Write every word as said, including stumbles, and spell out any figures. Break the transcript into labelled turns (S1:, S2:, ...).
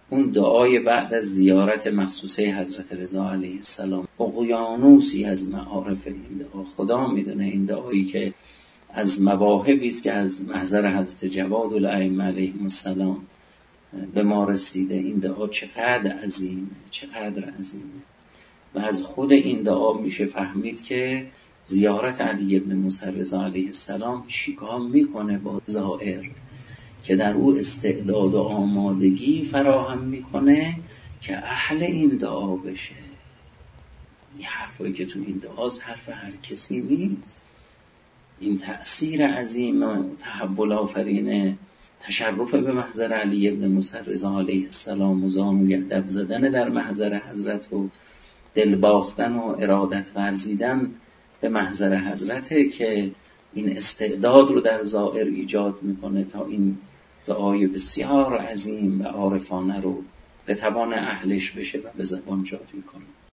S1: اون دعای بعد از زیارت مخصوصه حضرت رضا علیه السلام، اقیانوسی از معارف این دعا. خدا میدونه این دعایی که از مواهبی است که از محضر حضرت جواد الائمه علیهم السلام به ما رسیده، این دعا چقدر عظیمه، چقدر عظیمه. و از خود این دعا میشه فهمید که زیارت علی ابن موسی رضا علیه السلام چیکار میکنه با زائر، که در او استعداد و آمادگی فراهم میکنه که اهل این دعا بشه. این حرفایی که تو این دعاست حرف هر کسی نیست. این تأثیر عظیم و تحول آفرین تشرف به محضر علی ابن موسی رضا علیه السلام و زانوی ادب زدن در محضر حضرت و دل باختن و ارادت ورزیدن به محضر حضرته که این استعداد رو در زائر ایجاد میکنه تا این دعای بسیار عظیم و عارفانه رو به توان اهلش بشه و به زبان جاری کنه.